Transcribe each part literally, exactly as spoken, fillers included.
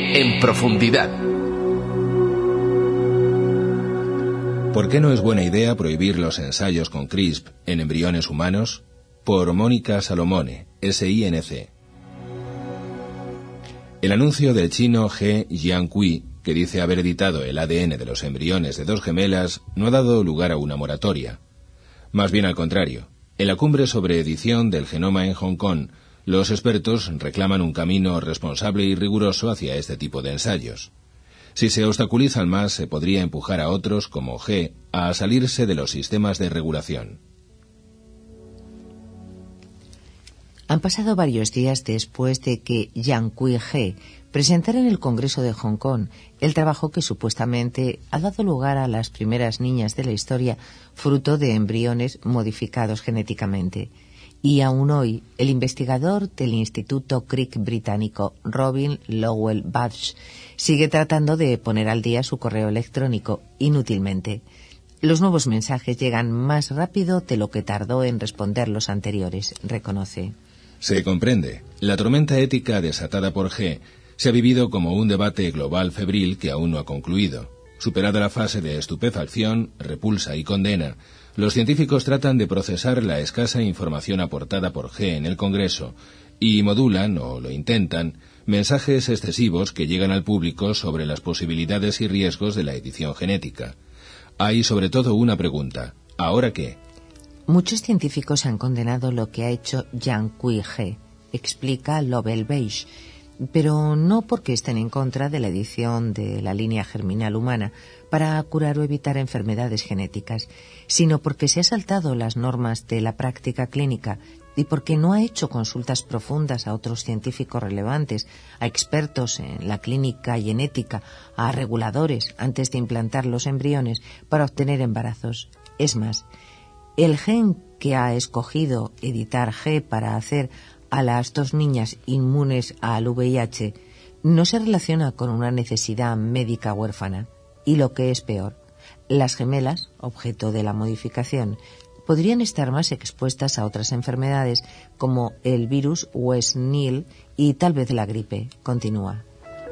en profundidad. ¿Por qué no es buena idea prohibir los ensayos con CRISP en embriones humanos? Por Mónica Salomone, S I N C. El anuncio del chino He Jiankui, que dice haber editado el A D N de los embriones de dos gemelas, no ha dado lugar a una moratoria. Más bien al contrario. En la cumbre sobre edición del genoma en Hong Kong, los expertos reclaman un camino responsable y riguroso hacia este tipo de ensayos. Si se obstaculizan más, se podría empujar a otros, como G, a salirse de los sistemas de regulación. Han pasado varios días después de que Jiankui He presentara en el Congreso de Hong Kong el trabajo que supuestamente ha dado lugar a las primeras niñas de la historia fruto de embriones modificados genéticamente. Y aún hoy, el investigador del Instituto Crick británico, Robin Lowell Budge, sigue tratando de poner al día su correo electrónico, inútilmente. Los nuevos mensajes llegan más rápido de lo que tardó en responder los anteriores, reconoce. Se comprende. La tormenta ética desatada por G se ha vivido como un debate global febril que aún no ha concluido. Superada la fase de estupefacción, repulsa y condena, los científicos tratan de procesar la escasa información aportada por G en el Congreso y modulan, o lo intentan, mensajes excesivos que llegan al público sobre las posibilidades y riesgos de la edición genética. Hay sobre todo una pregunta: ¿ahora qué? Muchos científicos han condenado lo que ha hecho Jiankui He, explica Lowell Budge, pero no porque estén en contra de la edición de la línea germinal humana para curar o evitar enfermedades genéticas, sino porque se ha saltado las normas de la práctica clínica y porque no ha hecho consultas profundas a otros científicos relevantes, a expertos en la clínica y en ética, a reguladores antes de implantar los embriones para obtener embarazos. Es más, el gen que ha escogido editar G para hacer a las dos niñas inmunes al V I H no se relaciona con una necesidad médica huérfana. Y lo que es peor, las gemelas, objeto de la modificación, podrían estar más expuestas a otras enfermedades como el virus West Nile y tal vez la gripe, continúa.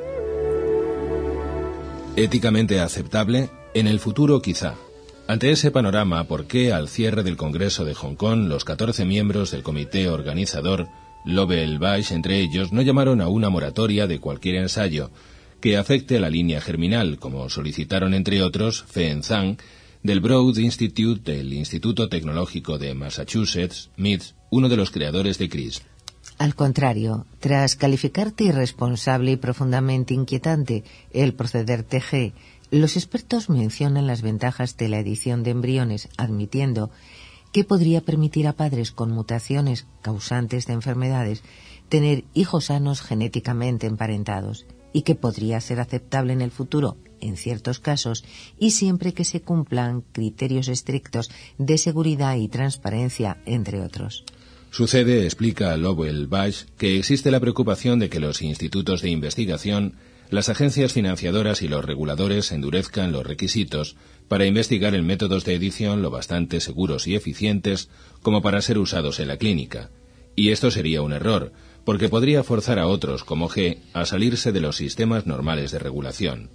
Éticamente aceptable, en el futuro quizá. Ante ese panorama, ¿por qué al cierre del Congreso de Hong Kong los catorce miembros del comité organizador, Lowell Budge entre ellos, no llamaron a una moratoria de cualquier ensayo que afecte a la línea germinal, como solicitaron entre otros Feng Zhang del Broad Institute del Instituto Tecnológico de Massachusetts, M I T, uno de los creadores de CRISP? Al contrario, tras calificarte irresponsable y profundamente inquietante el proceder T G, los expertos mencionan las ventajas de la edición de embriones, admitiendo que podría permitir a padres con mutaciones causantes de enfermedades tener hijos sanos genéticamente emparentados y que podría ser aceptable en el futuro, en ciertos casos, y siempre que se cumplan criterios estrictos de seguridad y transparencia, entre otros. Sucede, explica Lowell Budge, que existe la preocupación de que los institutos de investigación, las agencias financiadoras y los reguladores endurezcan los requisitos para investigar en métodos de edición lo bastante seguros y eficientes como para ser usados en la clínica. Y esto sería un error, porque podría forzar a otros, como G, a salirse de los sistemas normales de regulación.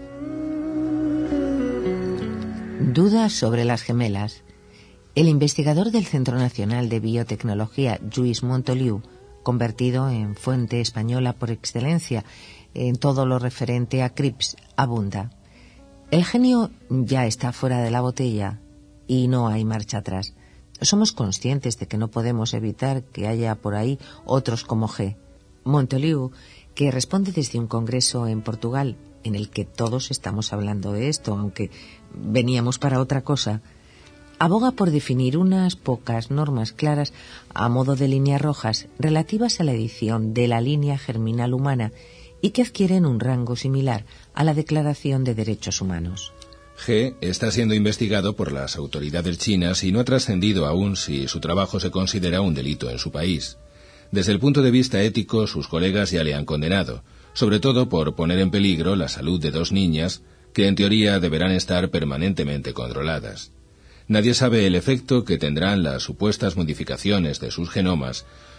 Dudas sobre las gemelas. El investigador del Centro Nacional de Biotecnología, Lluís Montoliu, convertido en fuente española por excelencia en todo lo referente a CRISP, abunda. El genio ya está fuera de la botella y no hay marcha atrás. Somos conscientes de que no podemos evitar que haya por ahí otros como G. Montoliu, que responde desde un congreso en Portugal, en el que todos estamos hablando de esto, aunque veníamos para otra cosa, aboga por definir unas pocas normas claras a modo de líneas rojas relativas a la edición de la línea germinal humana y que adquieren un rango similar a la Declaración de Derechos Humanos. G está siendo investigado por las autoridades chinas y no ha trascendido aún si su trabajo se considera un delito en su país. Desde el punto de vista ético, sus colegas ya le han condenado, sobre todo por poner en peligro la salud de dos niñas que en teoría deberán estar permanentemente controladas. Nadie sabe el efecto que tendrán las supuestas modificaciones de sus genomas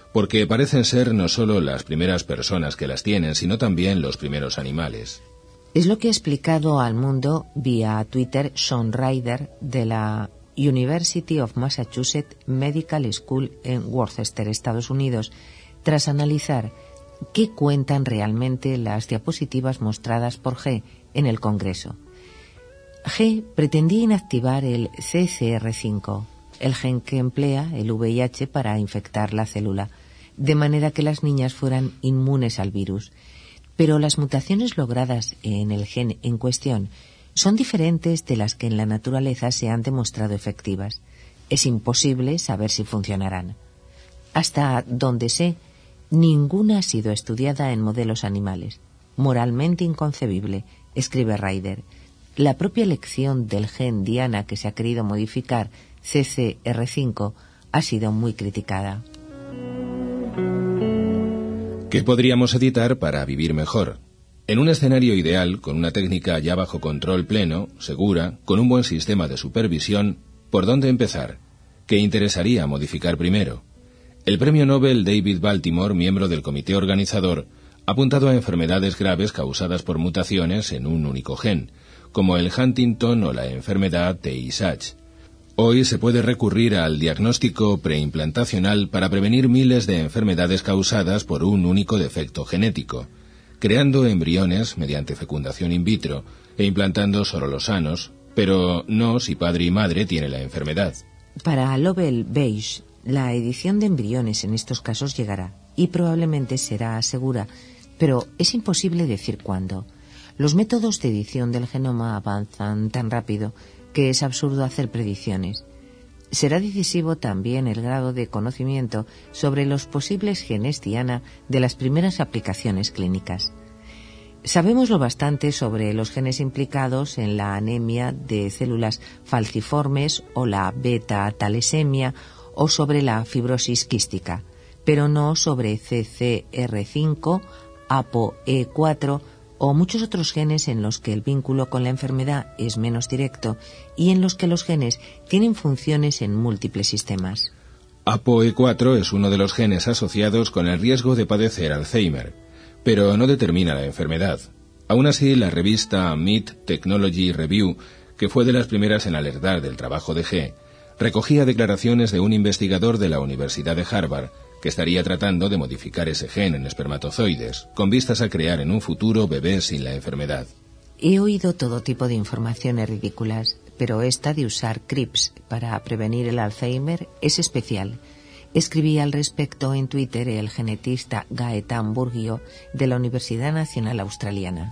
porque parecen ser no solo las primeras personas que las tienen, sino también los primeros animales. Es lo que ha explicado al mundo vía Twitter Sean Ryder de la University of Massachusetts Medical School en Worcester, Estados Unidos, tras analizar qué cuentan realmente las diapositivas mostradas por G en el Congreso. G pretendía inactivar el C C R cinco, el gen que emplea el V I H para infectar la célula, de manera que las niñas fueran inmunes al virus. Pero las mutaciones logradas en el gen en cuestión son diferentes de las que en la naturaleza se han demostrado efectivas. Es imposible saber si funcionarán. Hasta donde sé, ninguna ha sido estudiada en modelos animales. Moralmente inconcebible, escribe Ryder. La propia elección del gen diana que se ha querido modificar, C C R cinco, ha sido muy criticada. ¿Qué podríamos editar para vivir mejor? En un escenario ideal, con una técnica ya bajo control pleno, segura, con un buen sistema de supervisión, ¿por dónde empezar? ¿Qué interesaría modificar primero? El premio Nobel David Baltimore, miembro del comité organizador, ha apuntado a enfermedades graves causadas por mutaciones en un único gen, como el Huntington o la enfermedad de Tay-Sachs. Hoy se puede recurrir al diagnóstico preimplantacional para prevenir miles de enfermedades causadas por un único defecto genético, creando embriones mediante fecundación in vitro e implantando solo los sanos, pero no si padre y madre tienen la enfermedad. Para Lovell Beige, la edición de embriones en estos casos llegará y probablemente será segura, pero es imposible decir cuándo. Los métodos de edición del genoma avanzan tan rápido que es absurdo hacer predicciones. Será decisivo también el grado de conocimiento sobre los posibles genes diana de las primeras aplicaciones clínicas. Sabemos lo bastante sobre los genes implicados en la anemia de células falciformes o la beta-talasemia o sobre la fibrosis quística, pero no sobre C C R cinco, A P O E cuatro o muchos otros genes en los que el vínculo con la enfermedad es menos directo y en los que los genes tienen funciones en múltiples sistemas. A P O E cuatro es uno de los genes asociados con el riesgo de padecer Alzheimer, pero no determina la enfermedad. Aún así, la revista M I T Technology Review, que fue de las primeras en alertar del trabajo de G, recogía declaraciones de un investigador de la Universidad de Harvard que estaría tratando de modificar ese gen en espermatozoides, con vistas a crear en un futuro bebés sin la enfermedad. He oído todo tipo de informaciones ridículas, pero esta de usar C R I P S para prevenir el Alzheimer es especial. Escribí al respecto en Twitter el genetista Gaetan Burgio de la Universidad Nacional Australiana.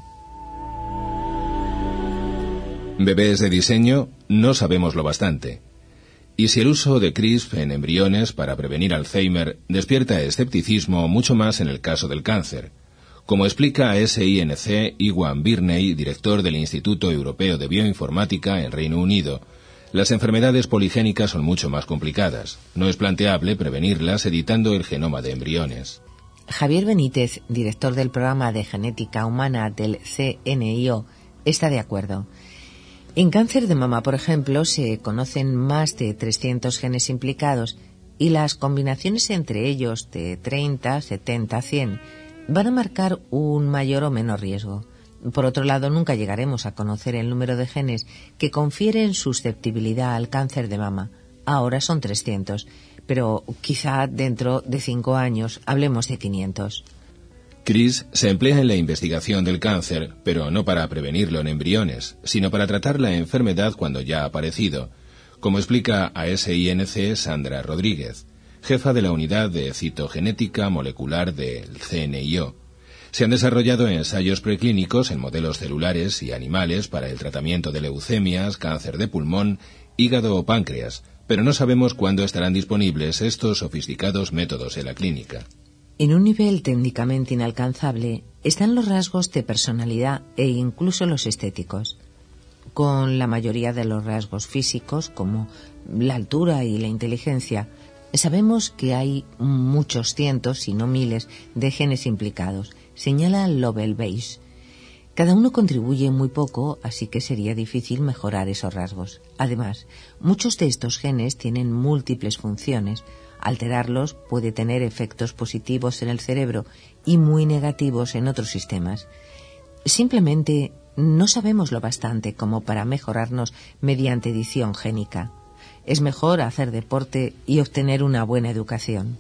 Bebés de diseño, no sabemos lo bastante. Y si el uso de CRISPR en embriones para prevenir Alzheimer despierta escepticismo mucho más en el caso del cáncer. Como explica a S I N C Iwan Birney, director del Instituto Europeo de Bioinformática en Reino Unido, las enfermedades poligénicas son mucho más complicadas. No es planteable prevenirlas editando el genoma de embriones. Javier Benítez, director del programa de genética humana del C N I O, está de acuerdo. En cáncer de mama, por ejemplo, se conocen más de trescientos genes implicados y las combinaciones entre ellos de treinta, setenta, cien van a marcar un mayor o menor riesgo. Por otro lado, nunca llegaremos a conocer el número de genes que confieren susceptibilidad al cáncer de mama. Ahora son trescientos, pero quizá dentro de cinco años hablemos de quinientos. CRISPR se emplea en la investigación del cáncer, pero no para prevenirlo en embriones, sino para tratar la enfermedad cuando ya ha aparecido, como explica a S I N C Sandra Rodríguez, jefa de la unidad de citogenética molecular del C N I O. Se han desarrollado ensayos preclínicos en modelos celulares y animales para el tratamiento de leucemias, cáncer de pulmón, hígado o páncreas, pero no sabemos cuándo estarán disponibles estos sofisticados métodos en la clínica. En un nivel técnicamente inalcanzable están los rasgos de personalidad e incluso los estéticos. Con la mayoría de los rasgos físicos, como la altura y la inteligencia, sabemos que hay muchos cientos, si no miles, de genes implicados, señala Lovell Beige. Cada uno contribuye muy poco, así que sería difícil mejorar esos rasgos. Además, muchos de estos genes tienen múltiples funciones, Alterarlos puede tener efectos positivos en el cerebro y muy negativos en otros sistemas. Simplemente no sabemos lo bastante como para mejorarnos mediante edición génica. Es mejor hacer deporte y obtener una buena educación.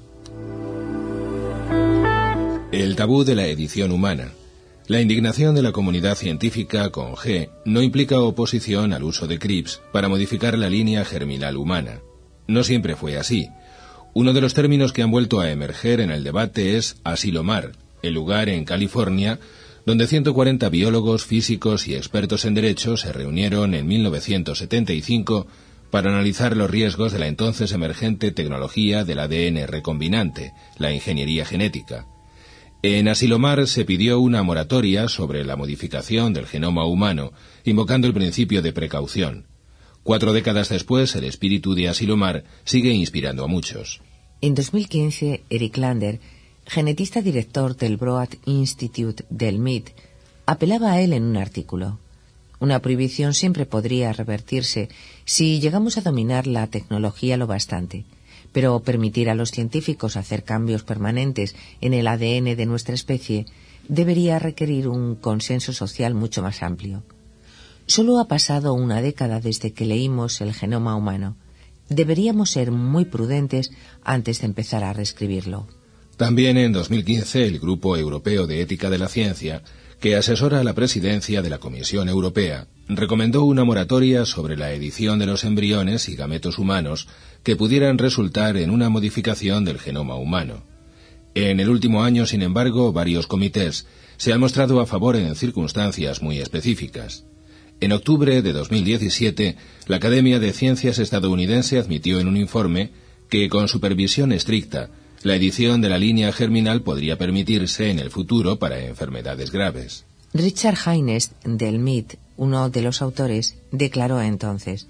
El tabú de la edición humana. La indignación de la comunidad científica con G no implica oposición al uso de Crips para modificar la línea germinal humana. No siempre fue así. Uno de los términos que han vuelto a emerger en el debate es Asilomar, el lugar en California donde ciento cuarenta biólogos, físicos y expertos en derecho se reunieron en mil novecientos setenta y cinco para analizar los riesgos de la entonces emergente tecnología del A D N recombinante, la ingeniería genética. En Asilomar se pidió una moratoria sobre la modificación del genoma humano, invocando el principio de precaución. Cuatro décadas después, el espíritu de Asilomar sigue inspirando a muchos. En dos mil quince, Eric Lander, genetista director del Broad Institute del M I T, apelaba a él en un artículo. Una prohibición siempre podría revertirse si llegamos a dominar la tecnología lo bastante. Pero permitir a los científicos hacer cambios permanentes en el A D N de nuestra especie debería requerir un consenso social mucho más amplio. Solo ha pasado una década desde que leímos el genoma humano. Deberíamos ser muy prudentes antes de empezar a reescribirlo. También en dos mil quince el Grupo Europeo de Ética de la Ciencia, que asesora a la presidencia de la Comisión Europea, recomendó una moratoria sobre la edición de los embriones y gametos humanos que pudieran resultar en una modificación del genoma humano. En el último año, sin embargo, varios comités se han mostrado a favor en circunstancias muy específicas. En octubre de dos mil diecisiete, la Academia de Ciencias estadounidense admitió en un informe que, con supervisión estricta, la edición de la línea germinal podría permitirse en el futuro para enfermedades graves. Richard Haines, del M I T, uno de los autores, declaró entonces: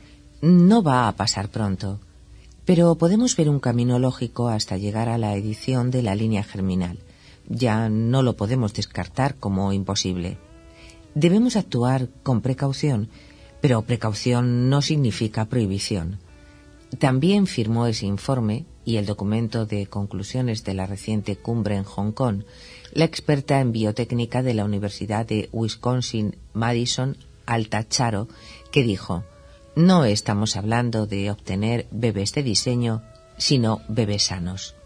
no va a pasar pronto, pero podemos ver un camino lógico hasta llegar a la edición de la línea germinal. Ya no lo podemos descartar como imposible. Debemos actuar con precaución, pero precaución no significa prohibición. También firmó ese informe y el documento de conclusiones de la reciente cumbre en Hong Kong la experta en biotécnica de la Universidad de Wisconsin-Madison, Alta Charo, que dijo: no estamos hablando de obtener bebés de diseño, sino bebés sanos.